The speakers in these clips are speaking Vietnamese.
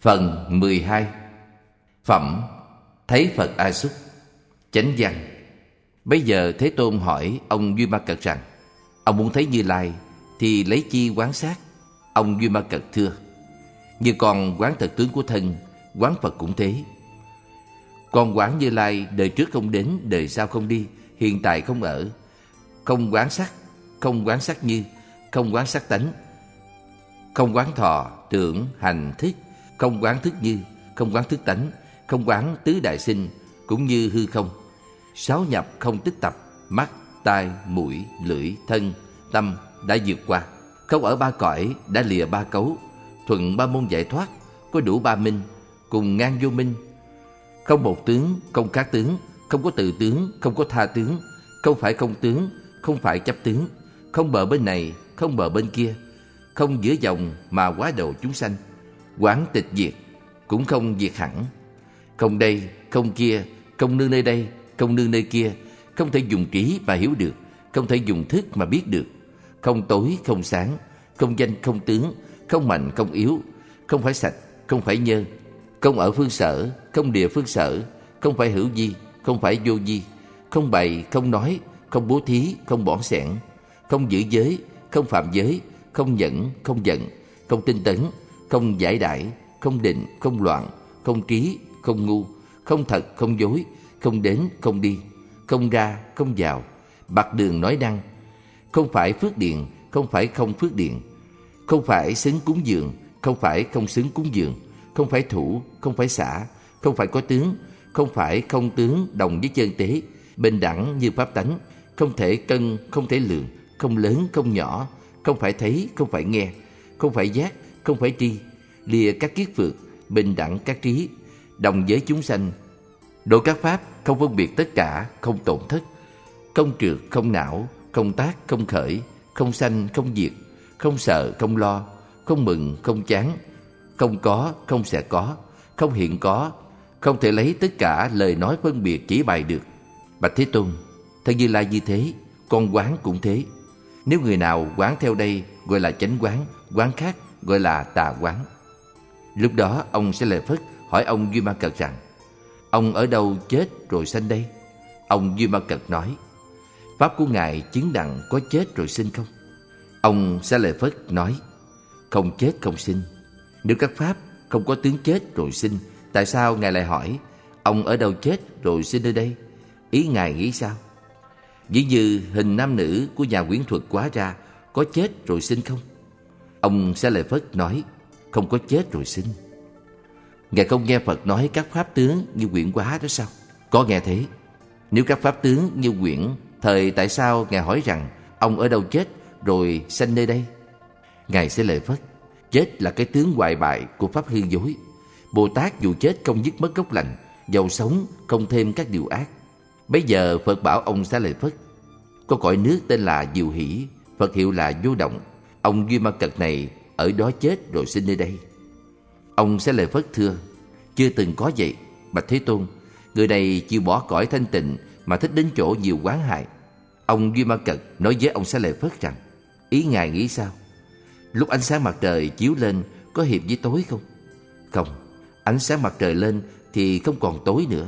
Phần 12. Phẩm Thấy Phật A Xúc. Chánh văn. Bây giờ Thế Tôn hỏi ông Duy Ma Cật rằng: ông muốn thấy Như Lai thì lấy chi quán sát? Ông Duy Ma Cật thưa: như con quán thật tướng của thân, quán Phật cũng thế. Con quán Như Lai đời trước không đến, đời sau không đi, hiện tại không ở. Không quán sắc, không quán sắc như, không quán sắc tánh, không quán thọ, tưởng, hành, thức, không quán thức như, không quán thức tánh, không quán tứ đại sinh, cũng như hư không. Sáu nhập không tích tập, mắt, tai, mũi, lưỡi, thân, tâm đã vượt qua. Không ở ba cõi, đã lìa ba cấu, thuận ba môn giải thoát, có đủ ba minh, cùng ngang vô minh. Không một tướng, không khác tướng, không có tự tướng, không có tha tướng, không phải không tướng, không phải chấp tướng, không bờ bên này, không bờ bên kia, không giữa dòng mà quá độ chúng sanh. Quán tịch diệt, cũng không diệt hẳn. Không đây, không kia, không nương nơi đây, không nương nơi kia, không thể dùng trí mà hiểu được, không thể dùng thức mà biết được. Không tối, không sáng, không danh, không tướng, không mạnh, không yếu, không phải sạch, không phải nhơ, không ở phương sở, không địa phương sở, không phải hữu vi, không phải vô vi, không bày, không nói, không bố thí, không bỏn sẻn, không giữ giới, không phạm giới, không nhẫn, không giận, không tinh tấn, không giải đãi, không định, không loạn, không trí, không ngu, không thật, không dối, không đến, không đi, không ra, không vào, bạc đường nói năng. Không phải phước điện, không phải không phước điện, không phải xứng cúng dường, không phải không xứng cúng dường, không phải thủ, không phải xả, không phải có tướng, không phải không tướng đồng với chân tế, bình đẳng như pháp tánh, không thể cân, không thể lượng, không lớn, không nhỏ, không phải thấy, không phải nghe, không phải giác, không phải tri, lìa các kiết phược, bình đẳng các trí, đồng với chúng sanh, độ các pháp, không phân biệt tất cả, không tổn thất, không trượt, không não, không tác, không khởi, không sanh, không diệt, không sợ, không lo, không mừng, không chán, không có, không sẽ có, không hiện có, không thể lấy tất cả lời nói phân biệt chỉ bày được. Bạch Thế Tôn, thân Như Lai như thế, con quán cũng thế. Nếu người nào quán theo đây gọi là chánh quán, quán khác gọi là tà quán. Lúc đó ông Xá Lợi Phất hỏi ông Duy Ma Cật rằng: ông ở đâu chết rồi sanh đây? Ông Duy Ma Cật nói: pháp của ngài chứng đặng có chết rồi sinh không? Ông Xá Lợi Phất nói: không chết không sinh. Nếu các pháp không có tướng chết rồi sinh, tại sao ngài lại hỏi ông ở đâu chết rồi sinh nơi đây? Ý ngài nghĩ sao? Dĩ như hình nam nữ của nhà quyến thuật hóa ra, có chết rồi sinh không? Ông Xá Lợi Phất nói: không có chết rồi sinh. Ngài không nghe Phật nói các pháp tướng như quyển hóa đó sao? Có nghe thế. Nếu các pháp tướng như quyển, thời tại sao ngài hỏi rằng ông ở đâu chết rồi sanh nơi đây? Ngài Xá Lợi Phất, chết là cái tướng hoại bại của pháp hư dối. Bồ Tát dù chết không dứt mất gốc lành, dầu sống không thêm các điều ác. Bây giờ Phật bảo ông Xá Lợi Phất, có cõi nước tên là Diệu Hỷ, Phật hiệu là Vô Động. Ông Duy Ma Cật này ở đó chết rồi sinh nơi đây. Ông Xá Lợi Phất thưa: chưa từng có vậy. Bạch Thế Tôn, người này chịu bỏ cõi thanh tịnh mà thích đến chỗ nhiều quán hại. Ông Duy Ma Cật nói với ông Xá Lợi Phất rằng: ý ngài nghĩ sao? Lúc ánh sáng mặt trời chiếu lên có hiệp với tối không? Không, ánh sáng mặt trời lên thì không còn tối nữa.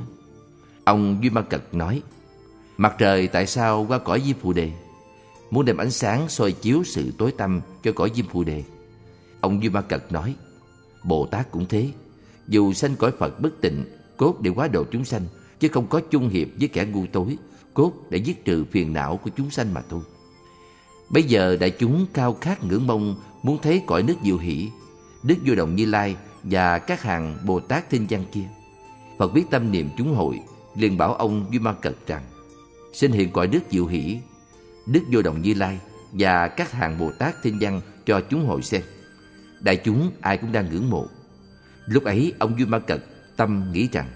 Ông Duy Ma Cật nói: mặt trời tại sao qua cõi Diêm Phù Đề? Muốn đem ánh sáng soi chiếu sự tối tăm cho cõi Diêm Phù Đề. Ông Duy Ma Cật nói: Bồ Tát cũng thế, dù sanh cõi Phật bất tịnh, cốt để hóa độ chúng sanh, chứ không có chung hiệp với kẻ ngu tối, cốt để dứt trừ phiền não của chúng sanh mà thôi. Bây giờ đại chúng khao khát ngưỡng mong muốn thấy cõi nước Diệu Hỷ, Đức Vô Động Như Lai và các hàng Bồ Tát thiên văn kia. Phật biết tâm niệm chúng hội, liền bảo ông Duy Ma Cật rằng: xin hiện cõi nước Diệu Hỷ, Đức Vô Động Như Lai và các hàng Bồ Tát thiên văn cho chúng hội xem. Đại chúng ai cũng đang ngưỡng mộ. Lúc ấy ông Duy Ma Cật tâm nghĩ rằng: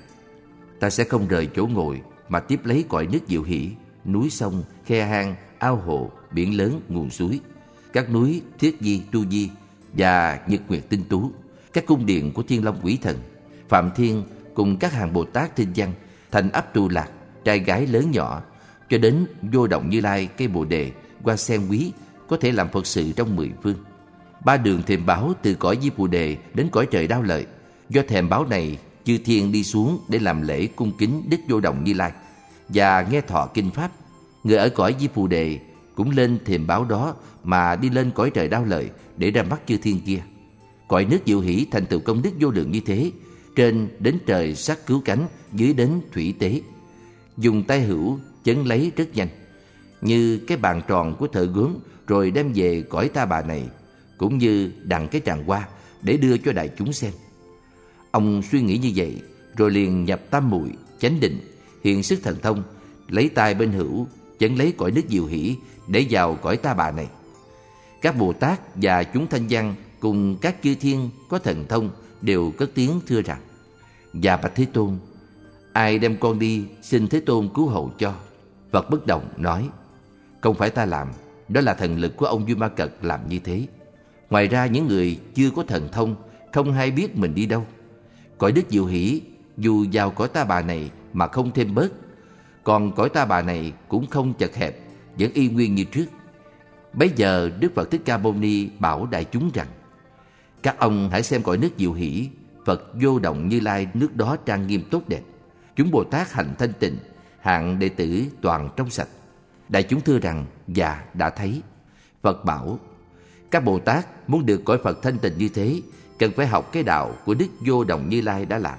ta sẽ không rời chỗ ngồi mà tiếp lấy cõi nước Diệu Hỷ, núi sông, khe hang, ao hồ, biển lớn, nguồn suối, các núi Thiết Di, Tu Di và Nhật Nguyệt Tinh Tú, các cung điện của Thiên Long Quỷ Thần, Phạm Thiên cùng các hàng Bồ Tát thiên văn, thành ấp Tu Lạc, trai gái lớn nhỏ, cho đến Vô Động Như Lai, cây Bồ Đề, hoa sen quý, có thể làm Phật sự trong 10 phương. 3 đường thềm báo từ cõi Di Phù Đề đến cõi trời Đao Lợi, Do thèm báo này, chư thiên đi xuống để làm lễ cung kính Đức Vô Động Như Lai và nghe thọ kinh pháp. Người ở cõi Di Phù Đề cũng lên thềm báo đó mà đi lên cõi trời Đao Lợi để ra mắt chư thiên kia. Cõi nước Diệu Hỷ thành tựu công đức vô lượng như thế, trên đến trời sát cứu cánh, dưới đến thủy tế. Dùng tay hữu chấn lấy rất nhanh, như cái bàn tròn của thợ gốm, rồi đem về cõi Ta Bà này, cũng như đặng cái tràng hoa để đưa cho đại chúng xem. Ông suy nghĩ như vậy, rồi liền nhập tam muội, chánh định, hiện sức thần thông, lấy tay bên hữu chấn lấy cõi nước Diệu Hỷ để vào cõi Ta Bà này. Các Bồ Tát và chúng thanh văn cùng các chư thiên có thần thông đều cất tiếng thưa rằng: Dạ bạch Thế Tôn, ai đem con đi xin Thế Tôn cứu hộ cho. Phật bất động nói: Không phải ta làm, đó là thần lực của ông Duy Ma Cật làm như thế. Ngoài ra những người chưa có thần thông không hay biết mình đi đâu. Cõi đức Diệu Hỷ dù vào cõi Ta Bà này mà không thêm bớt, còn cõi Ta Bà này cũng không chật hẹp, vẫn y nguyên như trước. Bấy giờ Đức Phật Thích Ca Mâu Ni bảo đại chúng rằng: Các ông hãy xem cõi nước Diệu Hỷ, Phật Vô Động Như Lai nước đó trang nghiêm tốt đẹp. Chúng Bồ Tát hành thanh tịnh, hạng đệ tử toàn trong sạch. Đại chúng thưa rằng: Dạ, đã thấy. Phật bảo: Các Bồ Tát muốn được cõi Phật thanh tịnh như thế, cần phải học cái đạo của Đức Vô Động Như Lai đã làm.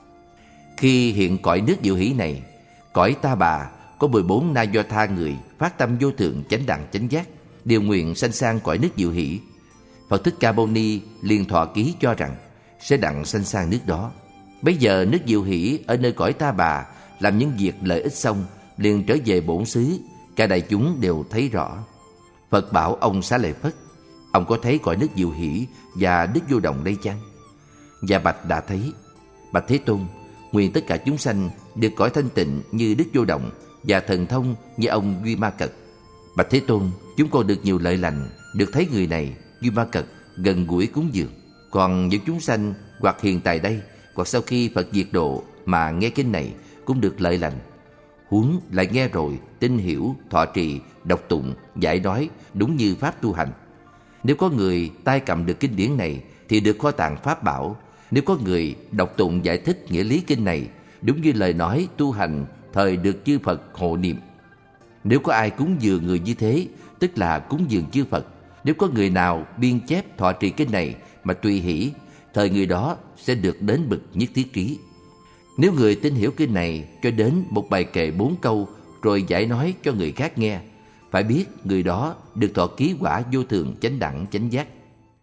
Khi hiện cõi nước Diệu Hỷ này, cõi Ta Bà có 14 na do tha người phát tâm vô thượng chánh đẳng chánh giác, điều nguyện sanh sang cõi nước Diệu Hỷ. Phật Thích Ca Mâu Ni liền thọ ký cho rằng sẽ đặng sanh sang nước đó. Bây giờ nước Diệu Hỷ ở nơi cõi Ta Bà làm những việc lợi ích xong, liền trở về bổn xứ. Cả đại chúng đều thấy rõ. Phật bảo ông Xá Lợi Phất: Ông có thấy cõi nước Diệu Hỷ và Đức Vô Động đây chăng? Dạ bạch đã thấy. Bạch Thế Tôn, nguyện tất cả chúng sanh được cõi thanh tịnh như Đức Vô Động và thần thông như ông Duy Ma Cật. Bạch Thế Tôn, chúng con được nhiều lợi lành, được thấy người này Duy Ma Cật gần gũi cúng dường. Còn những chúng sanh hoặc hiện tại đây, hoặc sau khi Phật diệt độ mà nghe kinh này cũng được lợi lành. Huống lại nghe rồi tin hiểu, thọ trì, đọc tụng, giải nói đúng như pháp tu hành. Nếu có người tay cầm được kinh điển này thì được kho tàng pháp bảo. Nếu có người đọc tụng giải thích nghĩa lý kinh này đúng như lời nói tu hành thời được chư Phật hộ niệm. Nếu có ai cúng dường người như thế, tức là cúng dường chư Phật. Nếu có người nào biên chép thọ trì kinh này mà tùy hỷ, thời người đó sẽ được đến bậc nhất thiết trí. Nếu người tin hiểu kinh này cho đến một bài kệ 4 câu rồi giải nói cho người khác nghe, phải biết người đó được thọ ký quả vô thượng chánh đẳng chánh giác.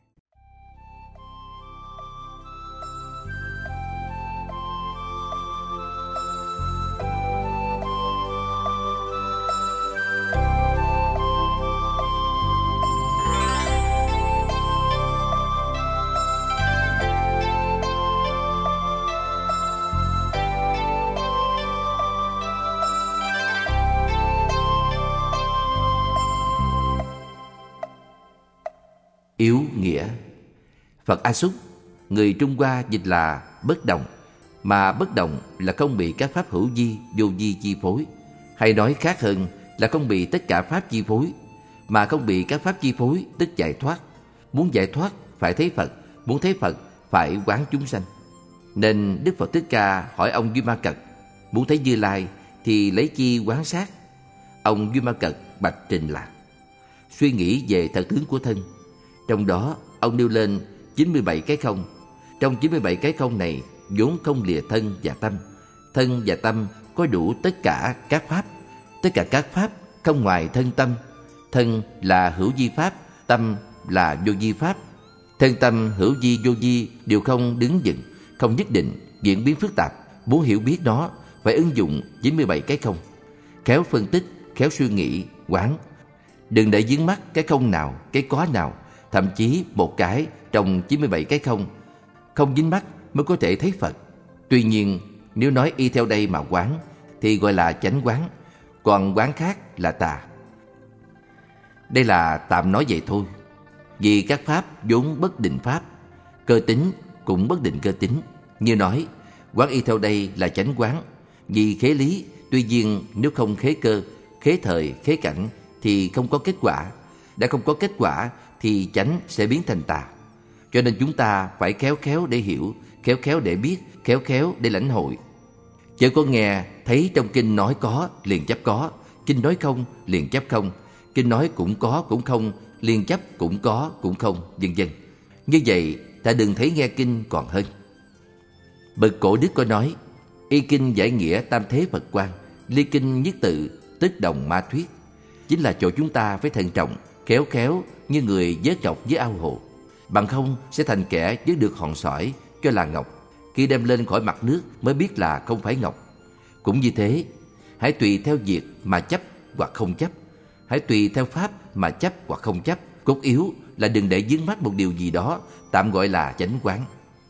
Yếu nghĩa. Phật A Xúc, người Trung Hoa dịch là bất động, mà bất động là không bị các pháp hữu vi, vô vi chi phối. Hay nói khác hơn là không bị tất cả pháp chi phối, mà không bị các pháp chi phối tức giải thoát. Muốn giải thoát phải thấy Phật, muốn thấy Phật phải quán chúng sanh. Nên Đức Phật Thích Ca hỏi ông Duy Ma Cật: muốn thấy Như Lai thì lấy chi quán sát? Ông Duy Ma Cật bạch trình là: suy nghĩ về thật tướng của thân. Trong đó ông nêu lên 97 cái không. Trong 97 cái không này vốn không lìa thân và tâm. Thân và tâm có đủ tất cả các pháp. Tất cả các pháp không ngoài thân tâm. Thân là hữu vi pháp, tâm là vô vi pháp. Thân tâm hữu vi vô vi đều không đứng vững, không nhất định, diễn biến phức tạp. Muốn hiểu biết nó phải ứng dụng 97 cái không. Khéo phân tích, khéo suy nghĩ, quán. Đừng để vướng mắc cái không nào, cái có nào, thậm chí một cái trong 97 cái không. Không dính mắc mới có thể thấy Phật. Tuy nhiên nếu nói y theo đây mà quán thì gọi là chánh quán, còn quán khác là tà. Đây là tạm nói vậy thôi. Vì các pháp vốn bất định pháp, cơ tính cũng bất định cơ tính. Như nói quán y theo đây là chánh quán, vì khế lý. Tuy nhiên nếu không khế cơ, khế thời, khế cảnh thì không có kết quả. Đã không có kết quả thì chánh sẽ biến thành tà. Cho nên chúng ta phải khéo khéo để hiểu, khéo khéo để biết, khéo khéo để lãnh hội. Chớ có nghe thấy trong kinh nói có liền chấp có, kinh nói không liền chấp không, kinh nói cũng có cũng không liền chấp cũng có cũng không, vân vân. Như vậy ta đừng thấy nghe kinh còn hơn. Bậc cổ đức có nói: y kinh giải nghĩa tam thế Phật quan, ly kinh nhất tự tức đồng ma thuyết. Chính là chỗ chúng ta phải thận trọng, khéo khéo như người vớt ngọc dưới ao hồ. Bằng không sẽ thành kẻ vớt được hòn sỏi cho là ngọc, khi đem lên khỏi mặt nước mới biết là không phải ngọc. Cũng như thế, hãy tùy theo việc mà chấp hoặc không chấp, hãy tùy theo pháp mà chấp hoặc không chấp. Cốt yếu là đừng để vướng mắc một điều gì đó, tạm gọi là chánh quán.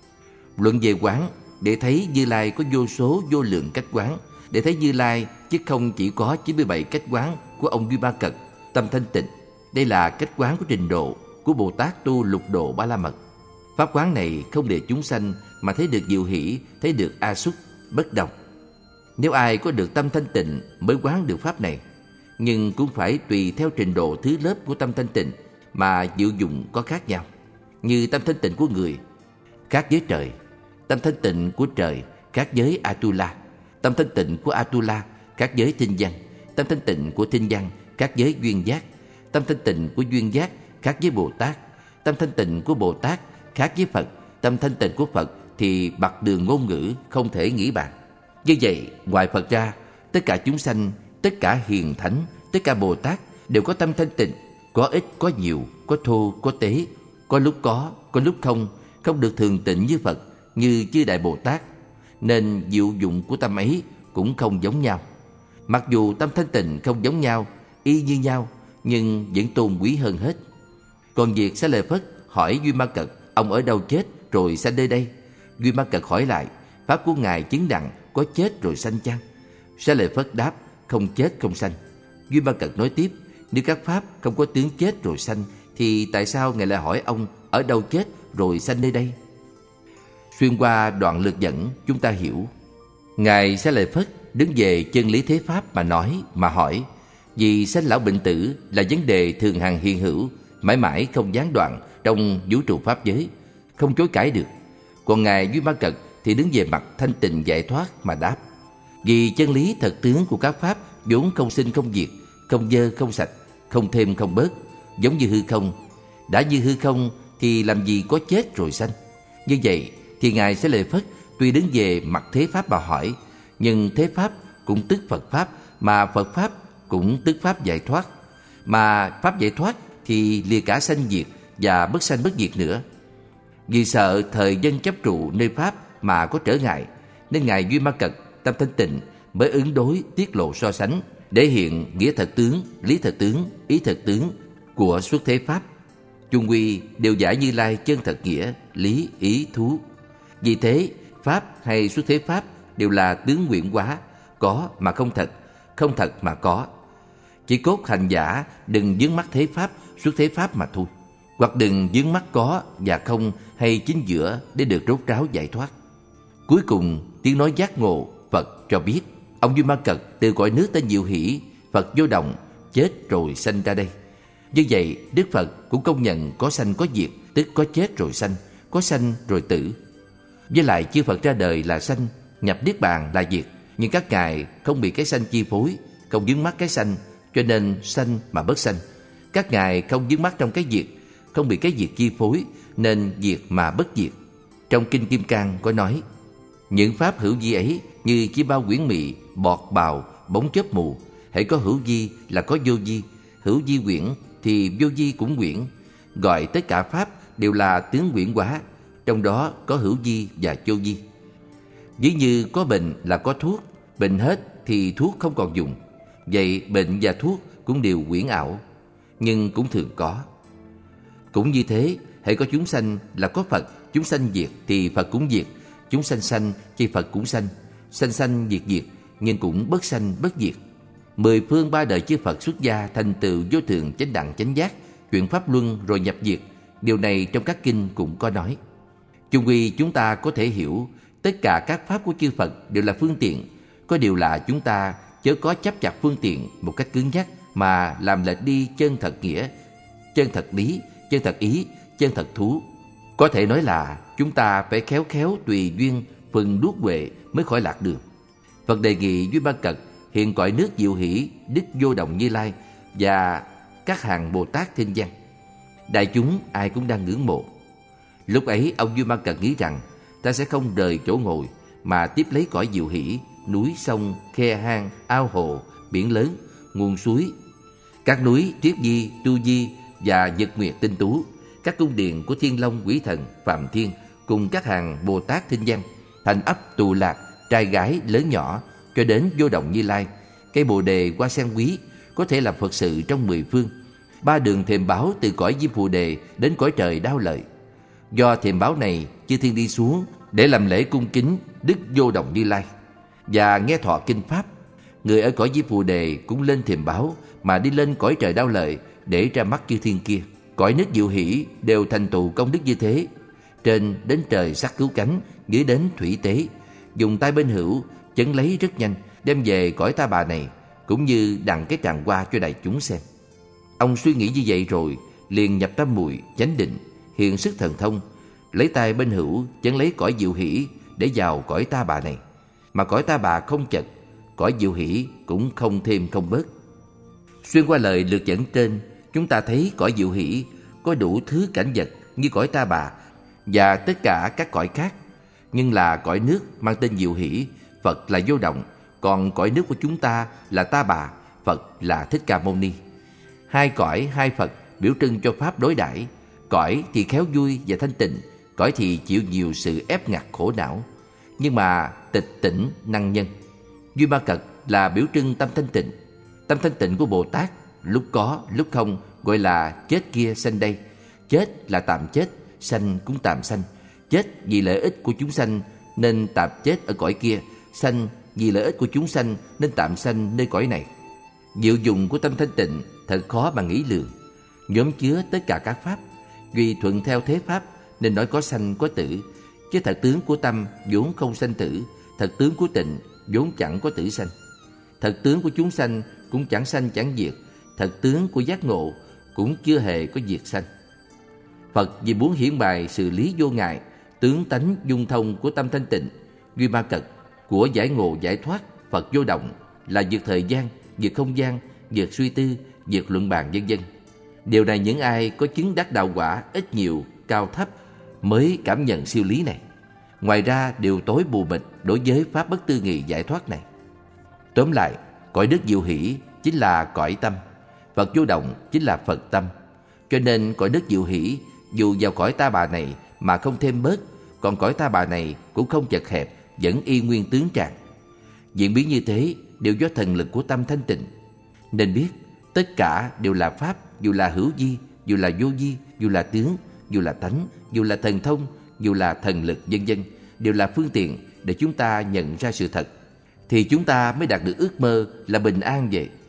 Luận về quán, để thấy Như Lai có vô số vô lượng cách quán, để thấy Như Lai chứ không chỉ có 97 cách quán của ông Duy Ma Cật, tâm thanh tịnh. Đây là cách quán của trình độ của Bồ Tát tu lục độ Ba La Mật. Pháp quán này không để chúng sanh mà thấy được diệu hỷ, thấy được a xúc, bất đồng. Nếu ai có được tâm thanh tịnh mới quán được pháp này, nhưng cũng phải tùy theo trình độ thứ lớp của tâm thanh tịnh mà diệu dụng có khác nhau. Như tâm thanh tịnh của người khác với trời, tâm thanh tịnh của trời khác với Atula, tâm thanh tịnh của Atula khác với tinh văn, tâm thanh tịnh của tinh văn khác với duyên giác, tâm thanh tịnh của duyên giác khác với Bồ Tát, tâm thanh tịnh của Bồ Tát khác với Phật, tâm thanh tịnh của Phật thì bạc đường ngôn ngữ không thể nghĩ bàn. Như vậy, ngoài Phật ra, tất cả chúng sanh, tất cả hiền thánh, tất cả Bồ Tát đều có tâm thanh tịnh, có ít, có nhiều, có thô, có tế, có lúc không, không được thường tịnh như Phật, như chư Đại Bồ Tát. Nên diệu dụng của tâm ấy cũng không giống nhau. Mặc dù tâm thanh tịnh không giống nhau, y như nhau, nhưng vẫn tôn quý hơn hết. Còn việc Xá Lợi Phất hỏi Duy Ma Cật: ông ở đâu chết rồi sanh nơi đây? Duy Ma Cật hỏi lại: pháp của ngài chứng đặng có chết rồi sanh chăng? Xá Lợi Phất đáp: không chết không sanh. Duy Ma Cật nói tiếp: nếu các pháp không có tướng chết rồi sanh, thì tại sao ngài lại hỏi ông ở đâu chết rồi sanh nơi đây? Xuyên qua đoạn lược dẫn, chúng ta hiểu ngài Xá Lợi Phất đứng về chân lý thế pháp mà nói, mà hỏi. Vì sanh lão bệnh tử là vấn đề thường hằng hiện hữu, mãi mãi không gián đoạn trong vũ trụ pháp giới, không chối cãi được. Còn ngài Duy Ma Cật thì đứng về mặt thanh tịnh giải thoát mà đáp: vì chân lý thật tướng của các pháp vốn không sinh không diệt, không dơ không sạch, không thêm không bớt, giống như hư không. Đã như hư không thì làm gì có chết rồi sanh. Như vậy thì ngài Xá Lợi Phất tuy đứng về mặt thế pháp mà hỏi, nhưng thế pháp cũng tức Phật pháp, mà Phật pháp cũng tức pháp giải thoát, mà pháp giải thoát thì lìa cả sanh diệt và bất sanh bất diệt nữa. Vì sợ thời dân chấp trụ nơi pháp mà có trở ngại, nên ngài Duy Ma Cật tâm thanh tịnh mới ứng đối tiết lộ so sánh để hiện nghĩa thật tướng, lý thật tướng, ý thật tướng của xuất thế pháp. Chung quy đều giải Như Lai chân thật nghĩa, lý, ý, thú. Vì thế pháp hay xuất thế pháp đều là tướng nguyện hóa, có mà không thật, không thật mà có. Chỉ cốt hành giả đừng vướng mắc thế pháp, xuất thế pháp mà thôi, hoặc đừng vướng mắc có và không hay chính giữa để được rốt ráo giải thoát. Cuối cùng tiếng nói giác ngộ Phật cho biết ông Duy Ma Cật từ cõi nước tên Diệu Hỷ, Phật vô động, chết rồi sanh ra đây. Như vậy Đức Phật cũng công nhận có sanh có diệt, tức có chết rồi sanh, có sanh rồi tử. Với lại chư Phật ra đời là sanh, nhập niết bàn là diệt, nhưng các ngài không bị cái sanh chi phối, không vướng mắc cái sanh, cho nên sanh mà bất sanh. Các ngài không vướng mắc trong cái diệt, không bị cái diệt chi phối, nên diệt mà bất diệt. Trong Kinh Kim Cang có nói: những pháp hữu vi ấy như chi bao quyển mị, bọt bào, bóng chớp mù. Hễ có hữu vi là có vô vi, hữu vi quyển thì vô vi cũng quyển. Gọi tất cả pháp đều là tướng quyển hóa, trong đó có hữu vi và vô vi. Ví như có bệnh là có thuốc, bệnh hết thì thuốc không còn dùng. Vậy bệnh và thuốc cũng đều quyển ảo, nhưng cũng thường có. Cũng như thế, hễ có chúng sanh là có Phật, chúng sanh diệt thì Phật cũng diệt, chúng sanh sanh thì Phật cũng sanh, sanh sanh diệt diệt, nhưng cũng bất sanh bất diệt. 10 phương 3 đời chư Phật xuất gia thành tựu vô thượng chánh đẳng chánh giác, chuyển pháp luân rồi nhập diệt. Điều này trong các kinh cũng có nói. Chung quy chúng ta có thể hiểu tất cả các pháp của chư Phật đều là phương tiện. Có điều là chúng ta chớ có chấp chặt phương tiện một cách cứng nhắc mà làm lệch đi chân thật nghĩa, chân thật lý, chân thật ý, chân thật thú. Có thể nói là chúng ta phải khéo khéo tùy duyên phần đuốc huệ mới khỏi lạc đường. Phật đề nghị Duy Ma Cật hiện cõi nước Diệu Hỷ, Đức Vô Động Như Lai và các hàng Bồ Tát thiên văn. Đại chúng ai cũng đang ngưỡng mộ. Lúc ấy ông Duy Ma Cật nghĩ rằng ta sẽ không rời chỗ ngồi mà tiếp lấy cõi Diệu Hỷ, núi sông, khe hang, ao hồ, biển lớn, nguồn suối, các núi Triết Di, Tu Di và Nhật Nguyệt Tinh Tú, các cung điện của Thiên Long, Quỷ Thần, Phạm Thiên cùng các hàng Bồ Tát thiên văn, thành ấp tù lạc, trai gái lớn nhỏ, cho đến Vô Động Như Lai, cây bồ đề, hoa sen quý, có thể làm Phật sự trong 10 phương, 3 đường thềm báo từ cõi Diêm Phù Đề đến cõi trời Đao Lợi. Do thềm báo này, chư thiên đi xuống để làm lễ cung kính Đức Vô Động Như Lai và nghe thọ kinh pháp. Người ở cõi Diêm Phù Đề cũng lên thềm báo mà đi lên cõi trời Đao Lợi để ra mắt chư thiên kia. Cõi nước Diệu Hỷ đều thành tựu công đức như thế. Trên đến trời sắc cứu cánh, dưới đến thủy tế, dùng tay bên hữu chấn lấy rất nhanh, đem về cõi Ta Bà này, cũng như đặng cái tràng hoa cho đại chúng xem. Ông suy nghĩ như vậy rồi liền nhập tam muội chánh định, hiện sức thần thông, lấy tay bên hữu chấn lấy cõi Diệu Hỷ để vào cõi Ta Bà này. Mà cõi Ta Bà không chật, cõi Diệu Hỷ cũng không thêm không bớt. Xuyên qua lời lược dẫn trên, chúng ta thấy cõi Diệu Hỷ có đủ thứ cảnh vật như cõi Ta Bà và tất cả các cõi khác, nhưng là cõi nước mang tên Diệu Hỷ, Phật là Vô Động, còn cõi nước của chúng ta là Ta Bà, Phật là Thích Ca Mâu Ni. Hai cõi, hai Phật biểu trưng cho pháp đối đãi. Cõi thì khéo vui và thanh tịnh, cõi thì chịu nhiều sự ép ngặt khổ não, nhưng mà tịch tỉnh năng nhân. Duy Ma Cật là biểu trưng tâm thanh tịnh. Tâm thanh tịnh của Bồ Tát lúc có lúc không gọi là chết kia sanh đây. Chết là tạm chết, sanh cũng tạm sanh. Chết vì lợi ích của chúng sanh nên tạm chết ở cõi kia, sanh vì lợi ích của chúng sanh nên tạm sanh nơi cõi này. Diệu dụng của tâm thanh tịnh thật khó mà nghĩ lường, nhóm chứa tất cả các pháp. Vì thuận theo thế pháp nên nói có sanh có tử, chứ thật tướng của tâm vốn không sanh tử, thật tướng của tịnh vốn chẳng có tử sanh. Thật tướng của chúng sanh cũng chẳng sanh chẳng diệt, thật tướng của giác ngộ cũng chưa hề có diệt sanh. Phật vì muốn hiển bày sự lý vô ngại, tướng tánh dung thông của tâm thanh tịnh, Duy Ma Cật của giải ngộ giải thoát Phật Vô Động là vượt thời gian, vượt không gian, vượt suy tư, vượt luận bàn vân vân. Điều này những ai có chứng đắc đạo quả ít nhiều, cao thấp mới cảm nhận siêu lý này. Ngoài ra đều tối bù mịt đối với pháp bất tư nghị giải thoát này. Tóm lại, cõi đức Diệu Hỷ chính là cõi tâm, Phật Vô Động chính là Phật tâm. Cho nên cõi đức Diệu Hỷ dù vào cõi Ta Bà này mà không thêm bớt, còn cõi Ta Bà này cũng không chật hẹp, vẫn y nguyên tướng trạng. Diễn biến như thế đều do thần lực của tâm thanh tịnh. Nên biết tất cả đều là pháp, dù là hữu vi, dù là vô vi, dù là tướng, dù là tánh, dù là thần thông, dù là thần lực vân vân, đều là phương tiện để chúng ta nhận ra sự thật, thì chúng ta mới đạt được ước mơ là bình an vậy.